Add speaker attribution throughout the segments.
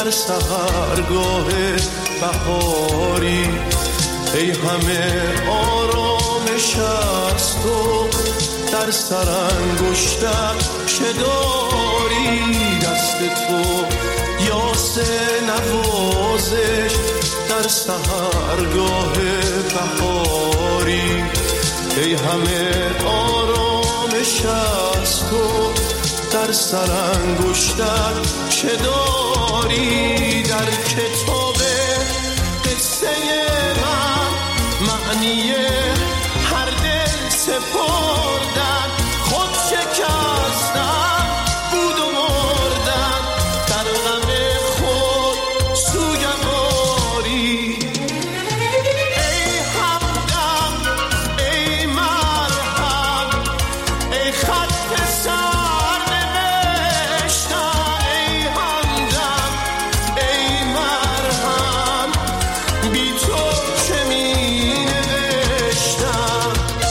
Speaker 1: در سحرگاه بهاری، ای همه آرامش از تو در سرانگشتت چه داری؟ دست تو یاس نوازش در سحرگاه بهاری، ای همه آرامش از تو در سرانگشتت چه داری؟ در کتاب قصه من معنی هر دل سپردن، خود شکستن بود و مردن، در غم خود سوگواری. ای همدم ای مرهم ای خط سر نوشتن، ای همدم ای مرهم بی تو چه می نوشتم.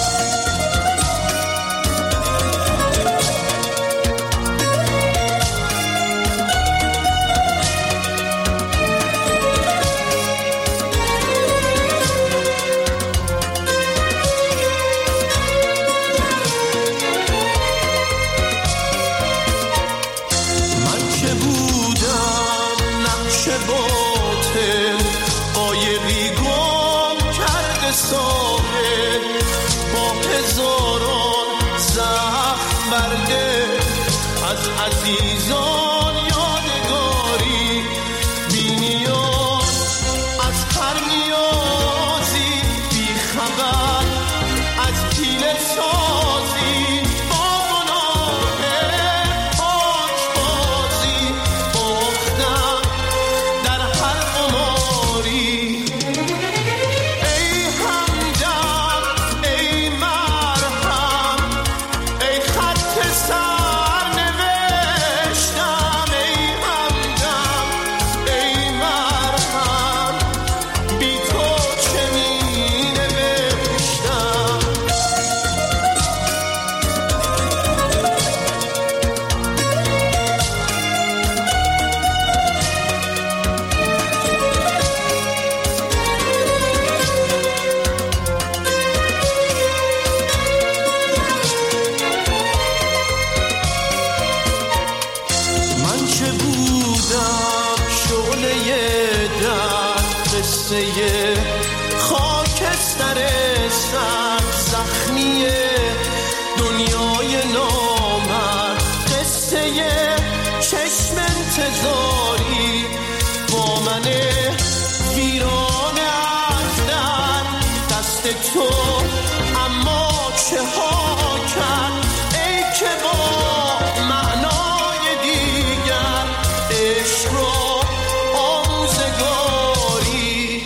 Speaker 1: من که بودم نقش باطل، قایقی گم کرده ساحل، با هزاران زخم برده از عزیزان یادگاری، بی نیاز از هر نیازی، بی خبر از حیله سازی، با گناه پاکبازی باختم در هر قماری. ای همدم ای مرهم ای خط سر نوشتم، ای همدم ای مرهم بی تو چه می نوشتم. من چه بودم شعله در قصه خاکستر سر زخمی دنیای نامرد، قصه چشم انتظاری با من ویران از در دست تو، اما چه ها کرد ای که با معنای دیگر عشق را آموزگاری.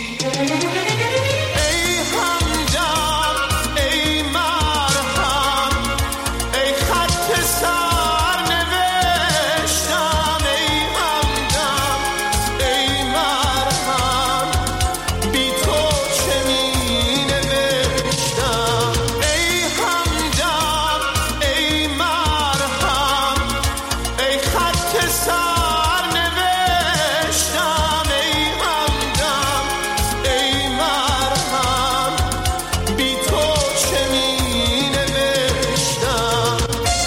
Speaker 1: ای همدم ای مرهم ای خط سر نوشتم، ای همدم ای مرهم بی تو چه می نوشتم. ای همدم ای مرهم ای خط سر نوشتم، ای همدم ای مرهم بی تو چه می نوشتم.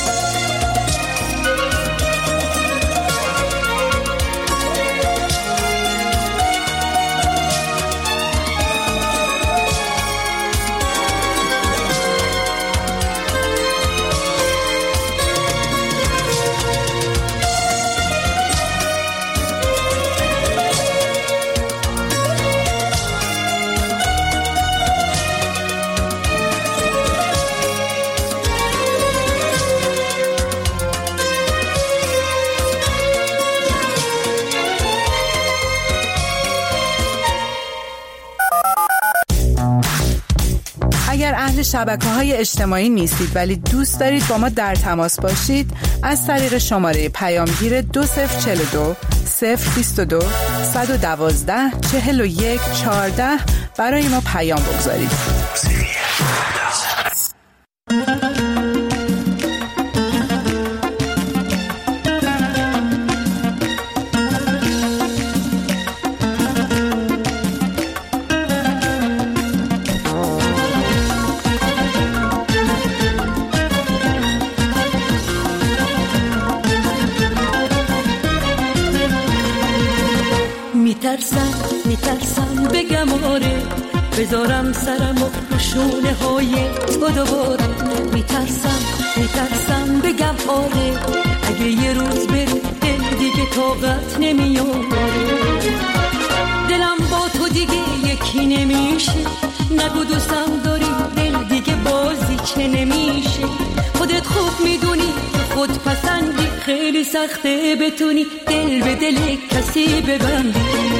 Speaker 2: اگر اهل شبکه‌های اجتماعی نیستید ولی دوست دارید با ما در تماس باشید، از طریق شماره پیامگیر 2042 022 112 41 14 برای ما پیام بگذارید.
Speaker 3: میترسم بگم آره، بذارم سرمو رو شونه های تو دوباره. میترسم بگم آره، اگه یه روز بری دل دیگه طاقت نمیاره. دلم با تو دیگه یکی نمیشه، نگو دوستم داری دل دیگه بازی چه نمیشه. خودت خوب میدونی خود پسندی، خیلی سخته بتونی دل به دل کسی ببندی.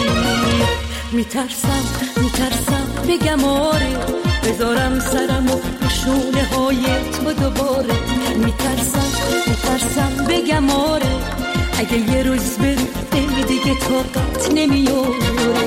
Speaker 3: میترسم بگم آره، بذارم سرمو رو شونه های تو دوباره. میترسم بگم آره، اگه یه روز بری دل دیگه طاقت نمیاره.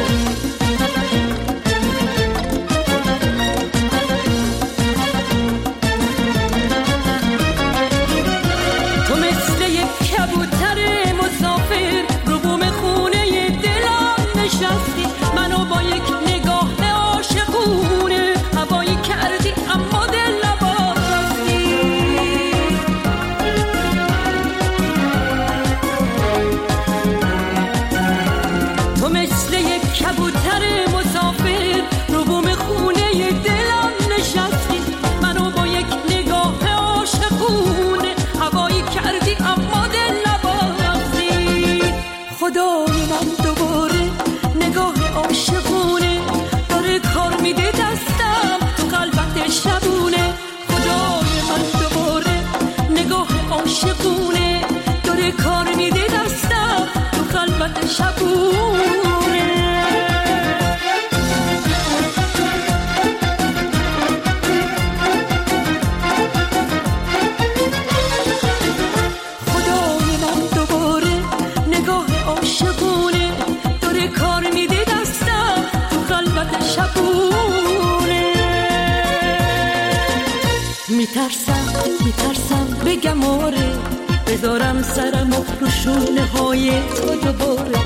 Speaker 3: میترسم بگم آره، بذارم سرمو رو شونه های تو دوباره.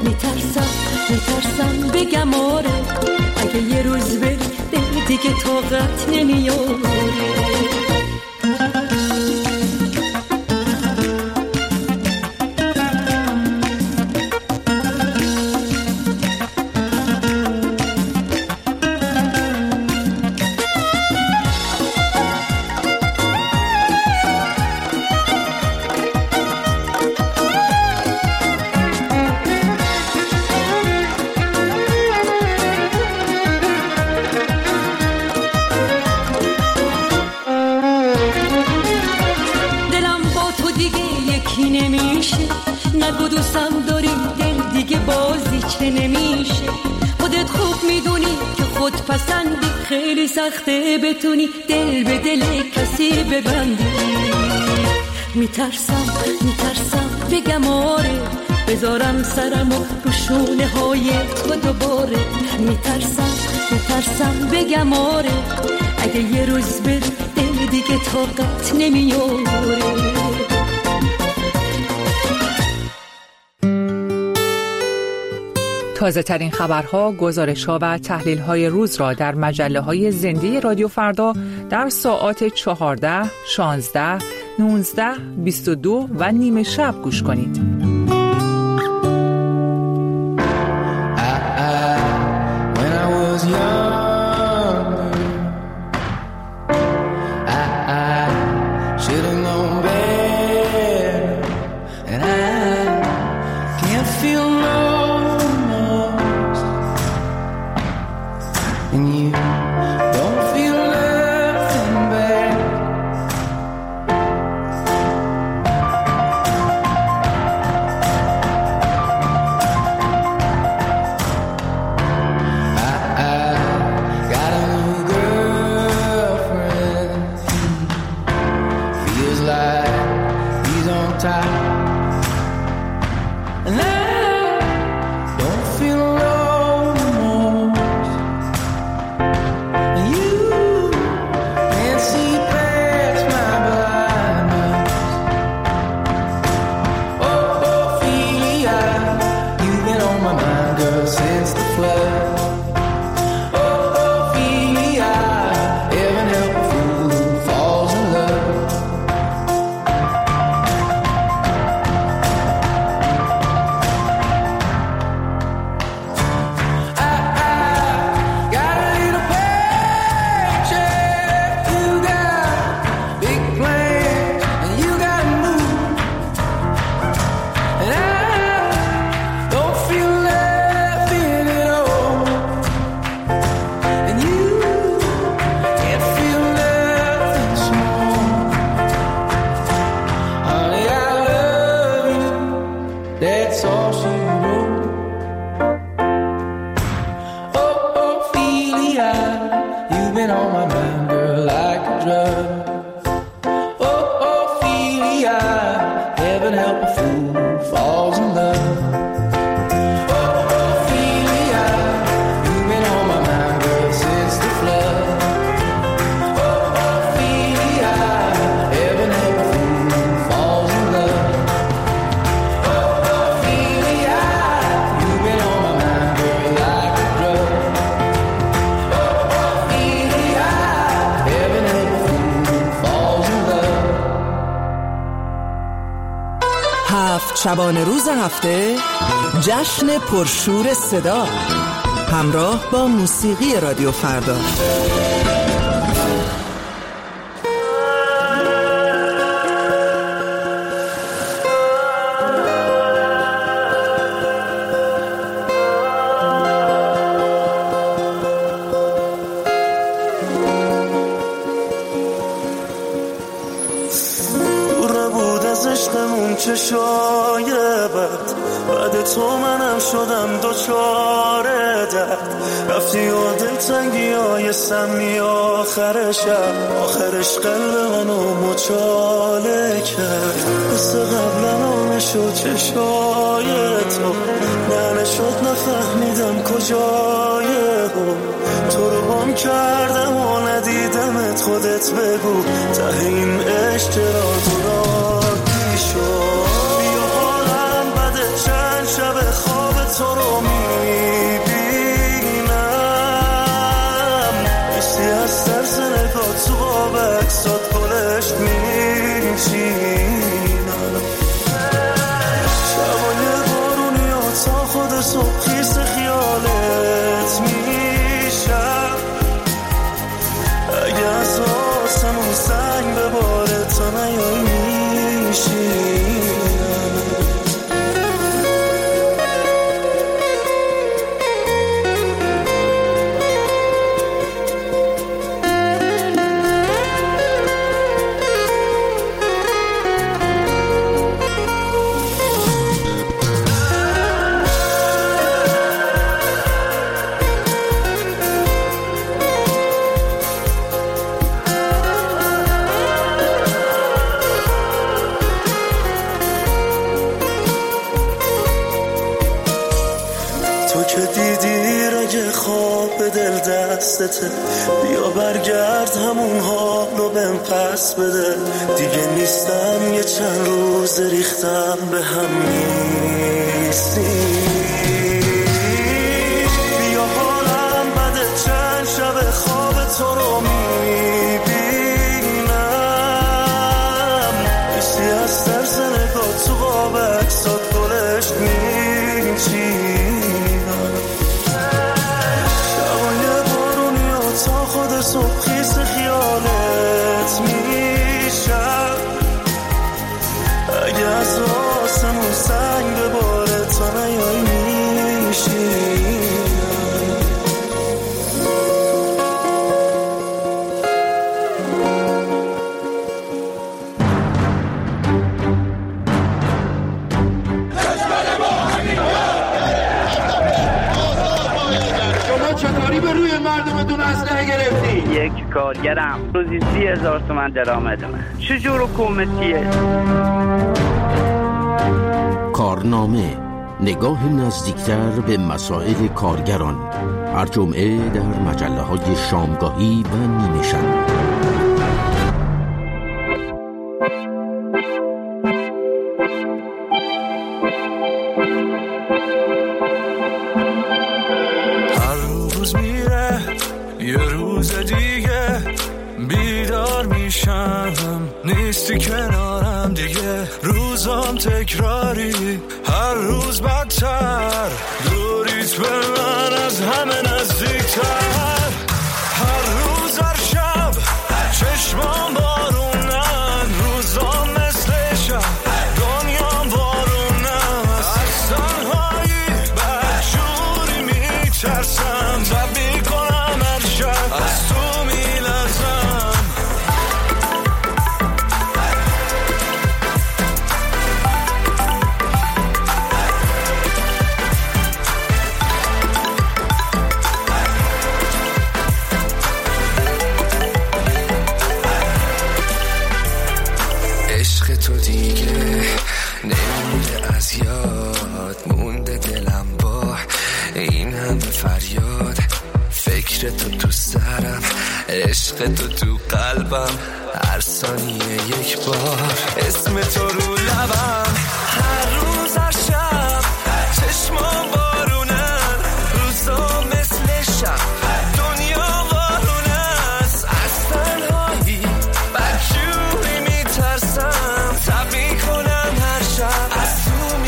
Speaker 3: میترسم بگم آره، اگه یه روز بری دل دیگه طاقت نمیاره. نگو دوستم داری دل دیگه بازی چه نمیشه. خودت خوب میدونی که خود پسندی، خیلی سخته بتونی دل به دل کسی ببندی. میترسم بگم آره، بذارم سرمو رو شونه های تو دوباره. میترسم بگم آره، اگه یه روز بری دل دیگه طاقت نمیاره.
Speaker 2: تازه ترین خبرها، گزارش‌ها و تحلیل‌های روز را در مجله‌های زنده رادیو فردا در ساعات 14، 16، 19، 22 و نیمه شب گوش کنید.
Speaker 4: شبانه روز هفته جشن پرشور صدا همراه با موسیقی رادیو فردا.
Speaker 1: چشای بد بعد تو منم شدم دوچاره درد رفتی و دلتنگی های سمی آخرش قلب منو مچاله کرد مثل قبلا نشد چشای تو نشد نفهمیدم کجای تو رو هم کردم و ندیدمت خودت بگو ته این عشق چرا دورانی شد بیا حالم بده چند شب خواب تو رو میبینم مثلی از ترس نگاه تو قاب عکسات گلشت میچینم شبای بارونی ها تا خود صبح خیس خیالت میشم اگه از آسمون سنگ بباره تا نیایی میشینم بیا برگرد همون حالو بهم پس بده دیگه نیستم یه چند روز ریختم به هم نیستی بیا حالم بده چند شب خواب تو رو میبینم مثلی از ترس نگاه تو قاب عکسات گلشت میچینم تا خود صبح خیس خیالت میشم اگه از آسمون سنگ بباره تا نیایی میشینم
Speaker 5: چطوری به روی مردمتون اسلحه گرفتی؟
Speaker 6: یک کارگرم روزی 30,000 تومان درآمدمه. چجور حکومتیه؟
Speaker 7: کارنامه، نگاه نزدیکتر به مسائل کارگران، هر جمعه در مجله‌های شامگاهی و نیمه شب.
Speaker 1: نیستی کنارم دیگه روزام تکراری هر روز بدتر دوریت به من از همه نزدیکتر هر روز هر شب چشمام بارونن روزام مثل شب دنیام بارونن از تنهایی بدجوری میترسم تب میکنم هر شب از تو میلرزم
Speaker 8: تو دیگه نمونده از یاد مونده دلم با این همه فریاد فکر تو سرم عشق تو قلبم هر ثانیه یک بار اسم تو رو لبم هر روز هر شب چشمام بارونن روزا مثل شب دنیا بارونه است از تنهایی بدجوری میترسم تب میکنم هر شب از تو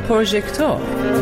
Speaker 2: پروژکتور.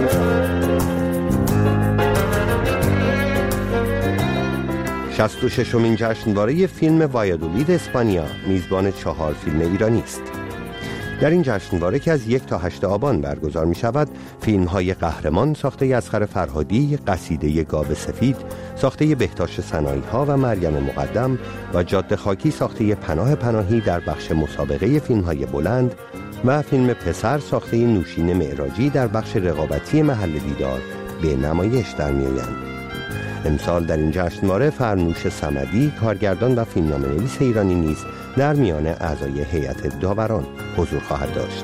Speaker 9: شصت جشنواره فیلم وایادولید اسپانیا میزبان 4 فیلم ایرانی است. در این جشنواره که از 1 تا 8 آبان برگزار می شود، فیلم های قهرمان ساخته اصغر فرهادی، قصیده گاو سفید ساخته بهتاش سنایی ها و مریم مقدم و جاده خاکی ساخته پناه پناهی در بخش مسابقه فیلم های بلند و فیلم پسر ساخته نوشین معراجی در بخش رقابتی محل دیدار به نمایش در می آیند. امسال در این جشنواره فرنوش صمدی، کارگردان و فیلمنامه‌نویس ایرانی نیز در میان اعضای هیئت داوران حضور خواهد داشت.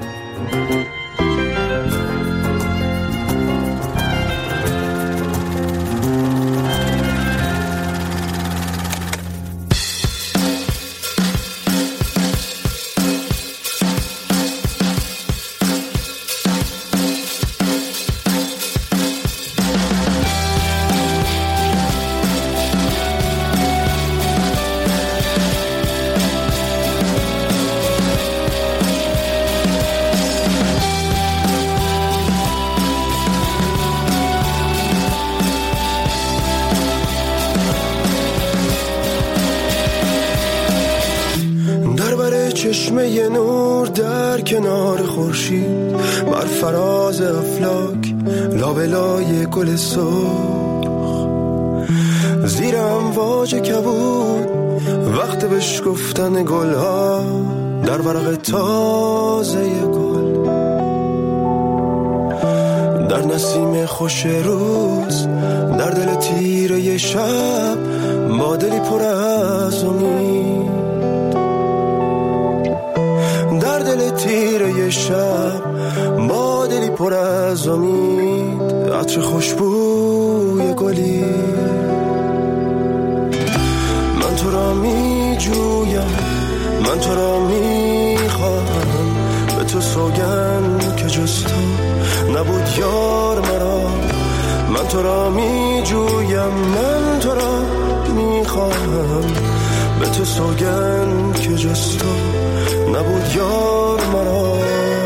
Speaker 10: چشمه نور در کنار خورشید، بر فراز افلاک لابلای گل سرخ، زیر امواج کبود وقت بشکفتن گلها در ورق تازه گل، در نسیم خوش روز، در دل تیره شب با دلی پر از امید، در دل تیره شب با دلی پر از امید، عطر خوشبوی گلی. من تو را می جویم، من تو را می خواهم، به تو سوگند که جز تو نبود یار مرا. من تو را می جویم، من تو را می خواهم، به تو سوگند که جز تو نبود یار مرا.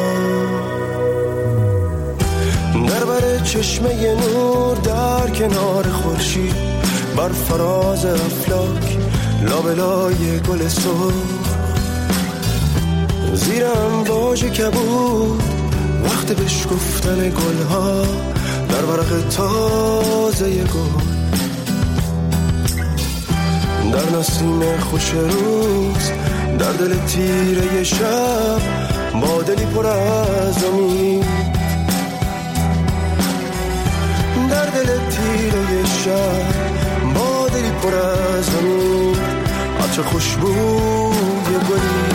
Speaker 10: در بر چشمه نور در کنار خورشید، بر فراز افلاک لابلای گل سرخ، زیر امواج کبود وقت بشکفتن گلها در ورق تازه گل، در نسیم خوش روز، در دل تیره شب با دلی پر از امید، در دل تیره شب با دلی پر از امید، عطر خوشبوی گلی.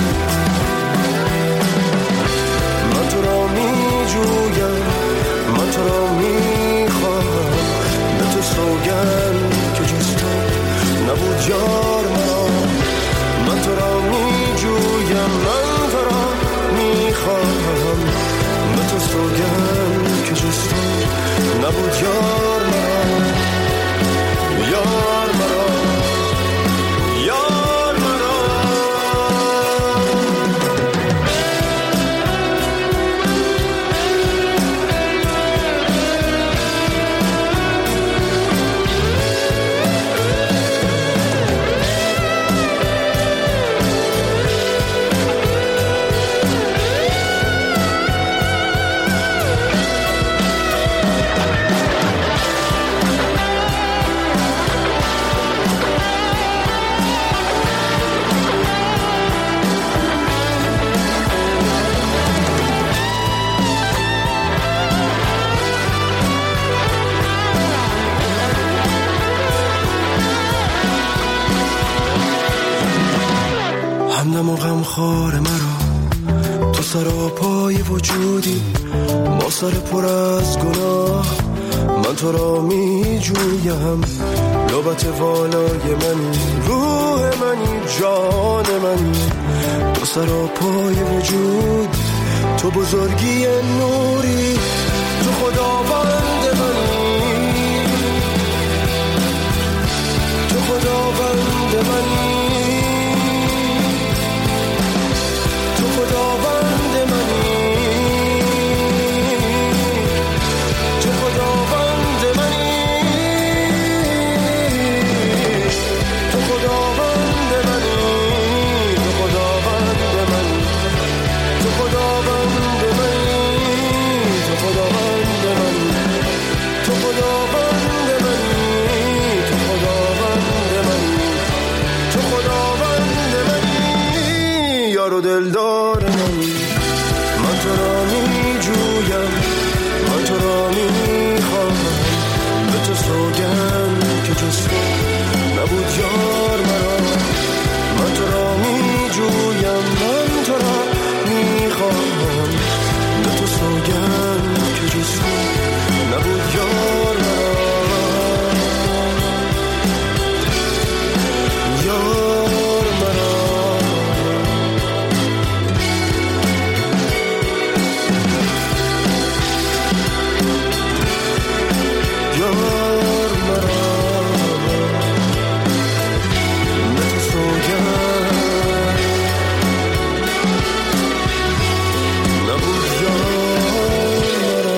Speaker 10: من تو را می جویم، من تو را می خواهم، به تو سوگند که جز تو نبود یار مرا. من تو را می جویم، من تو را می خواهم، به تو سوگند که جز تو نبود یار مرا، یار مرا، یار مرا. همدم و غمخوار مرا، تو سراپای وجودی با سر پر از گناه. من تو را می جویم، لبت والای منی، روح منی، جان منی، تو سراپای وجود، تو بزرگی نوری، تو خداوند منی، تو خداوند منی، تو خداوند منی. یار و دلدار منی. من تو را می جویم، من تو را می خواهم، به تو سوگند که جز تو نبود یار مرا. من تو را می جویم، من تو را می خواهم، به تو سوگند که جز تو نبود یار مرا. یار مرا یار مرا به تو سوگند نبود یار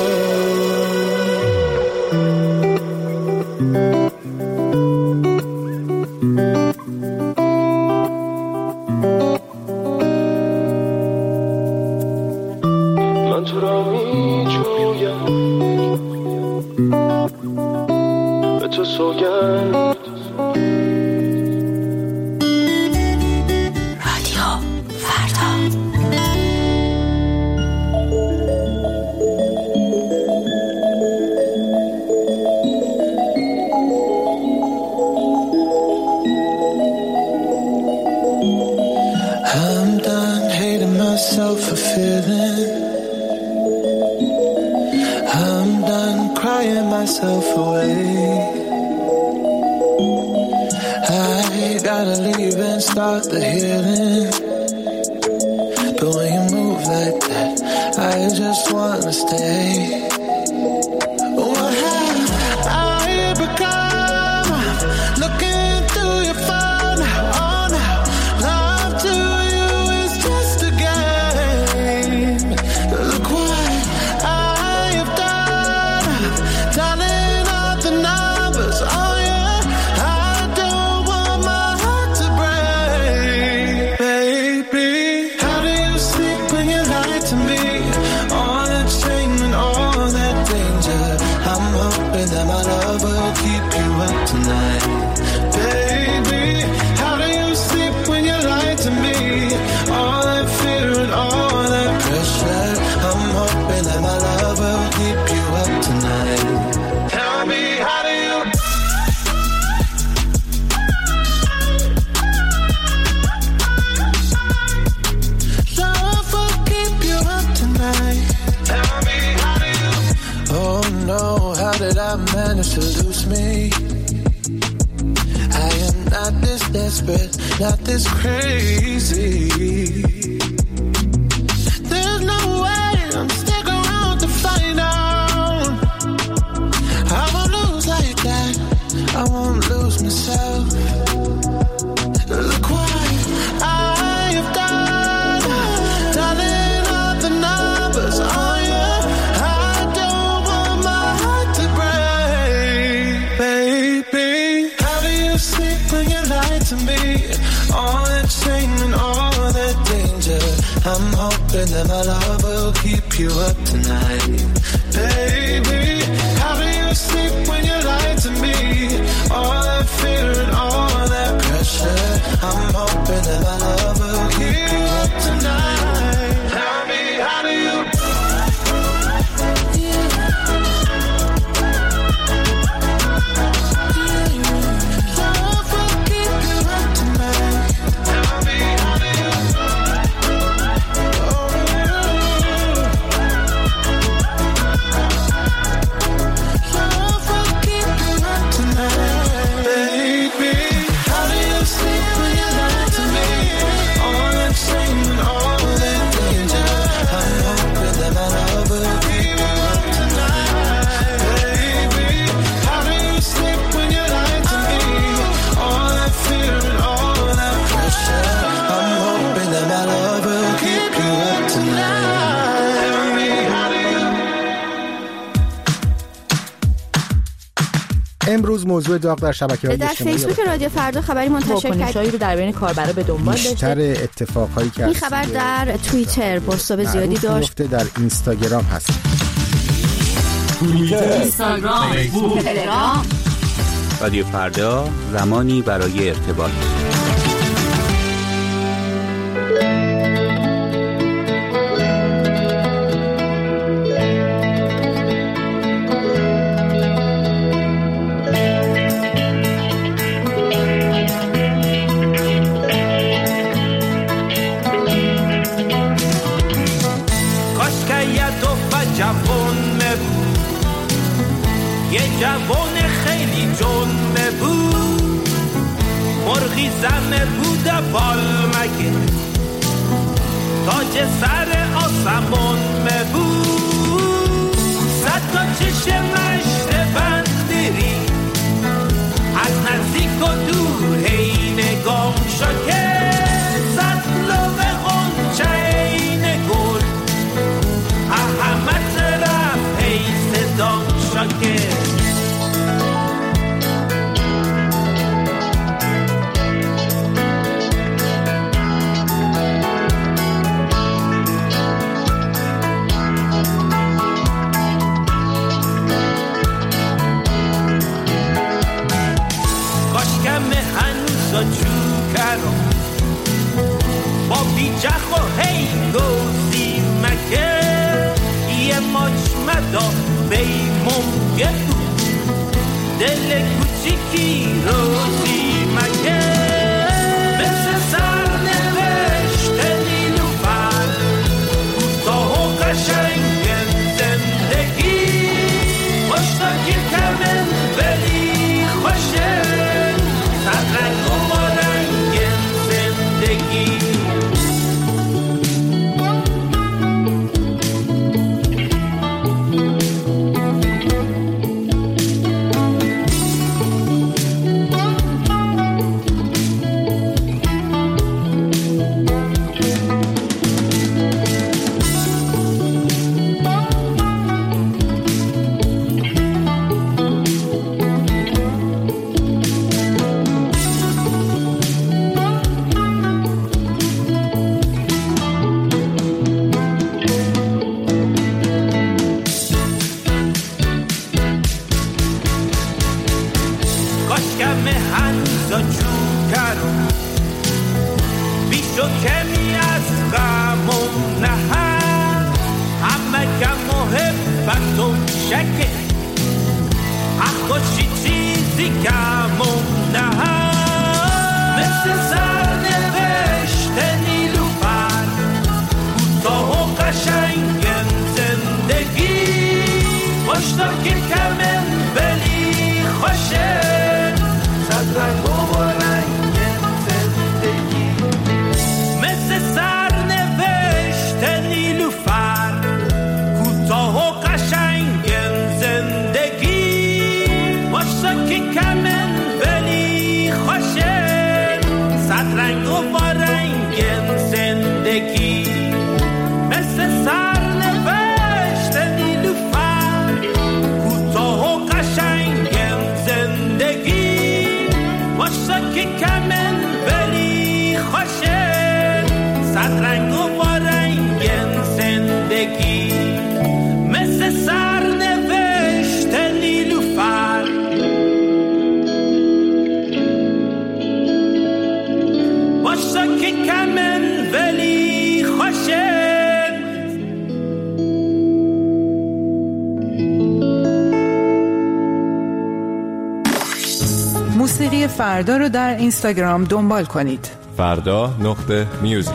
Speaker 10: من تو را می جویم، به تو سوگند.
Speaker 11: رادیو فردا.
Speaker 10: I'm done hating myself for feeling. I'm done crying myself away. I gotta leave and start the healing. But when you move like that, I just wanna stay. What have I become? Looking through your phone, oh no, love to you is just a game. Look what I have done, dialing up the numbers, oh yeah. I don't want my heart to break. Baby, how do you sleep when you lie to me? All that shame and all that danger, I'm hoping that my love will keep you up tonight. Baby, how do you sleep when you lie to me? All that fear and all that pressure, I'm hoping that my love will keep you up tonight. Tell me, how do you? Love will keep you up tonight. Tell me, how do you? Oh no, how did I manage to lose me? I am not this desperate, not this crazy. There's no way I'm sticking around to find out. I won't lose like that, I won't lose myself. Look what I have done, dialing up the numbers, oh yeah. I don't want my heart to break. Baby, how do you sleep when you lie to me? All that shame and all that danger, I'm hoping that my love will keep you up tonight. Baby, how do you sleep when you lie to me? All that fear and all that pressure, I'm hoping that my love will keep you up tonight. Tell me, how do you? Love will keep you up tonight. Tell me, how do you? Oh, love will keep you up tonight. Baby, how do you sleep when you lie to me? All that shame and all that danger, I'm hoping that my love will keep you up tonight. Baby, how do you sleep when you lie to me? All that fear and all that pressure, I'm hoping that my love will keep you up tonight. Tell me, how do you?
Speaker 12: امروز موضوع داغ در شبکه‌های
Speaker 13: در
Speaker 12: اجتماعی
Speaker 13: فیسبوک رادیو فردا خبری منتشر کرد.
Speaker 2: واکنش‌هایی رو در بین کاربرا به دنبال داشته.
Speaker 12: بیشتر اتفاقهایی که
Speaker 13: این خبر در توییتر بازتاب زیادی داشت.
Speaker 12: در اینستاگرام هست.
Speaker 11: اینستاگرام، فیسبوک، تلگرام.
Speaker 14: رادیو فردا، زمانی برای ارتباط.
Speaker 15: جوونه بود، یه جوون خیلی جونه بود، مرغی زمه بود بالمگه، تاج سر آسمون بود، صد تا چشم مشت بندری، از نزدیک و دور هی نگام شو که صد لب غنچه این گل، همه طرف هی صدام شو که با بیجخ و هی گوزی مکه، یه مجمدا بیمون یه بود، دل کوچیکی روزی مکه، مثل سر نوشت نیلوفر، کوتاه و قشنگ زندگی، مشتاقی کمن ولی خوشه، صد رنگ و با رنگ زندگی.
Speaker 2: موسیقی فردا رو در اینستاگرام دنبال کنید.
Speaker 16: فردا.music.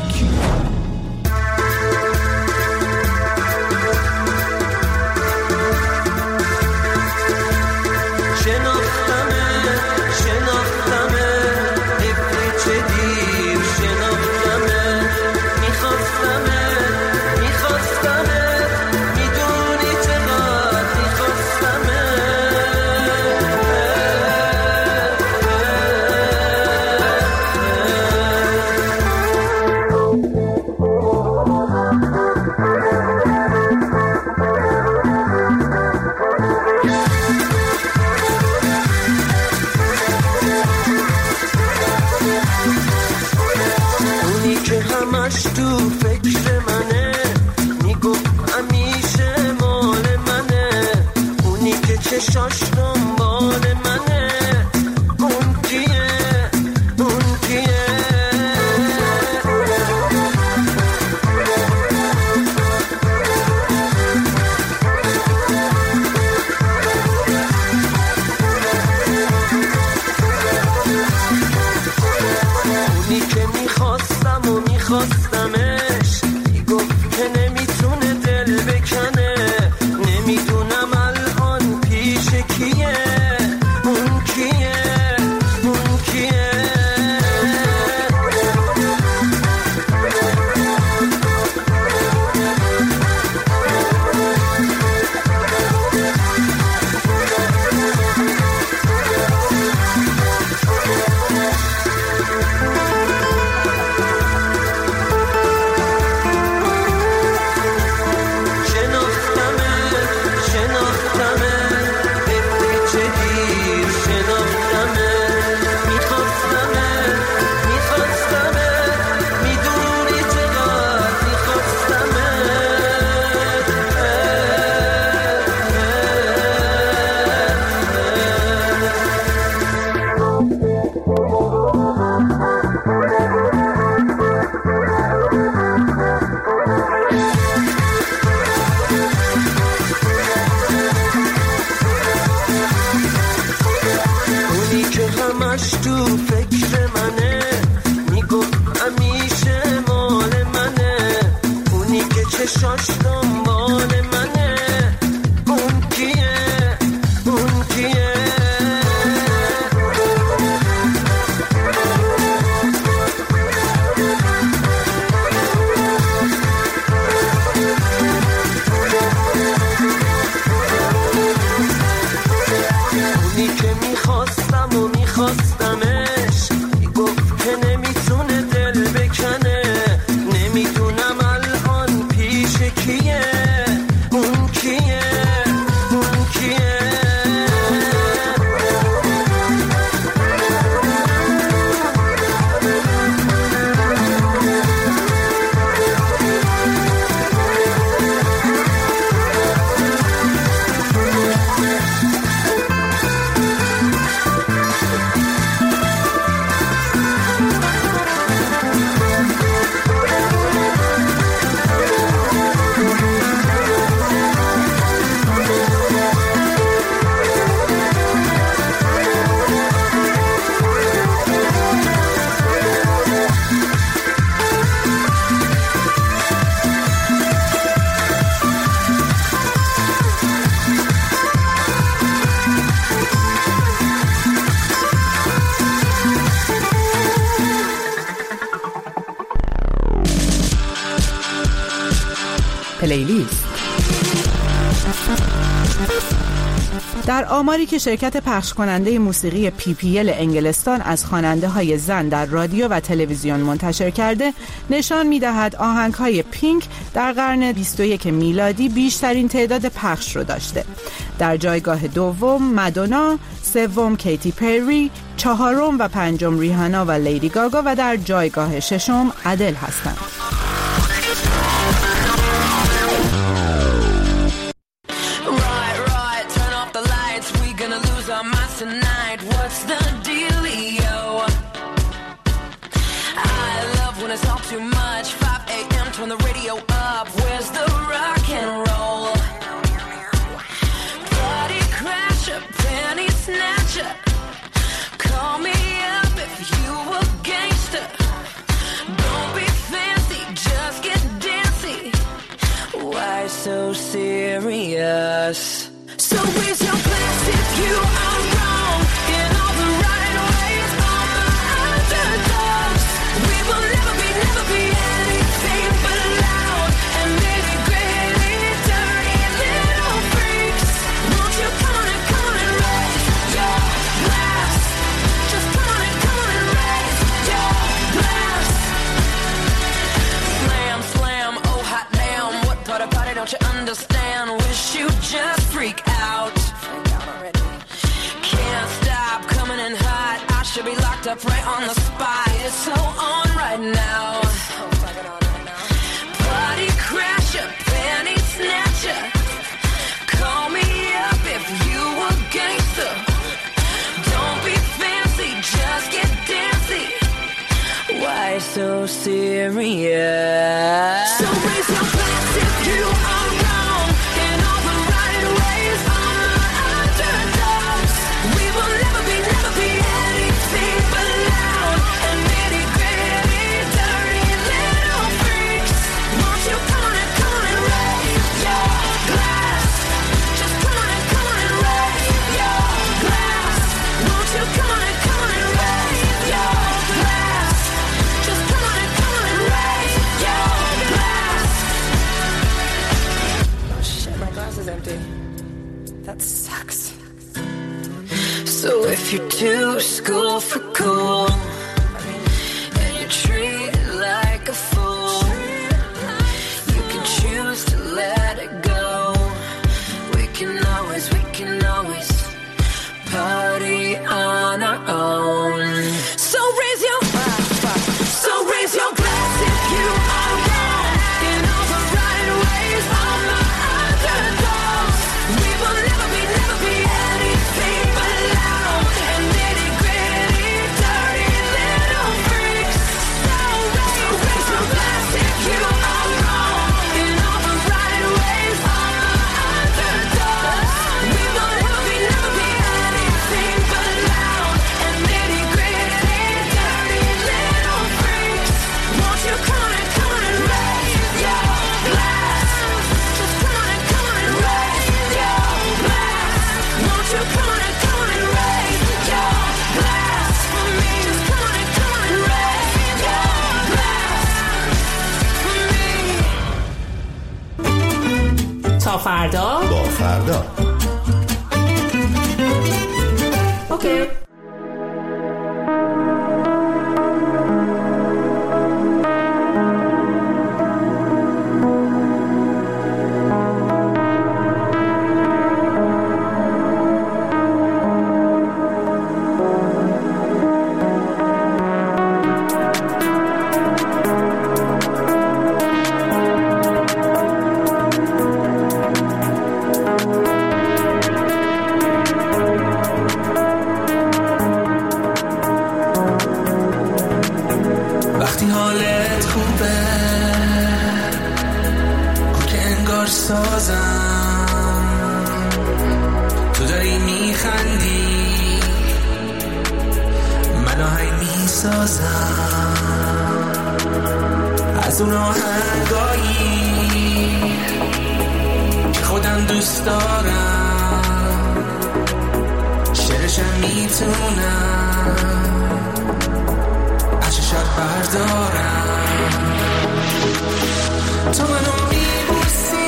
Speaker 10: میخواستمش، میگفت که نمیتونه دل بکنه،
Speaker 2: پلیلیست. در آماری که شرکت پخش کننده موسیقی PPL انگلستان از خواننده های زن در رادیو و تلویزیون منتشر کرده، نشان می‌دهد آهنگ های پینک در قرن 21 میلادی بیشترین تعداد پخش رو داشته. در جایگاه دوم مادونا، سوم کیتی پری، چهارم و پنجم ریهانا و لیدی گاگا و در جایگاه ششم ادل هستند.
Speaker 17: Tonight, what's the dealio? I love when it's all too much. 5 a.m. turn the radio up. Where's the rock and roll? Party crasher, penny snatcher. Call me up if you a gangster. Don't be fancy, just get dancy. Why so serious? So raise your glass if you are wrong in all the right ways. All the underdogs, we will never be anything but loud and nitty-gritty, dirty little freaks. Won't you come on and raise your glass? Just come on and raise your glass. Slam, slam, oh hot damn, what part of party don't you understand? Wish you just freak out. Can't stop coming in hot. I should be locked up right on the spot. It's so on right now. Party crasher, penny snatcher. Call me up if you a gangster. Don't be fancy, just get dancy. Why so serious? So raise your glass if you are wrong in all the right ways. On the underdogs, we will never be anything but loud and nitty-gritty, dirty little freaks. Won't you come on and raise your glass? Just come on and raise your glass. Won't you come on and raise your glass? Just come on and raise your glass. Oh shit, my glass is empty. That sucks. So if you're too school for cool and you're treated like a fool, you can choose to let it go. We can always party on our own. So raise your glass if you are wrong in all the right ways. On the underdogs, we will never be anything but loud and nitty-gritty, dirty little freaks. So raise your glass if you are wrong in all the right ways. On the underdogs, we will never be anything but loud and nitty-gritty, dirty little freaks. Won't you come on and raise your glass? Just come on and raise your glass. Won't you come on and raise your glass for me? Just come on and raise your glass for me.
Speaker 11: تا فردا
Speaker 9: با فردا.
Speaker 11: اوکی.
Speaker 8: وقتی حالت خوبه که انگار سازم، تو داری میخندی من آهنگ میسازم از اون آهنگایی که خودم دوست دارم، شعرشم میتونم بردارم. تو منو میبوسی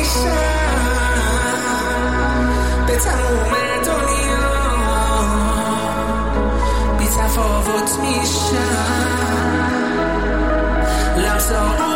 Speaker 8: میشم به تموم دنیا بی تفاوت میشم لحظه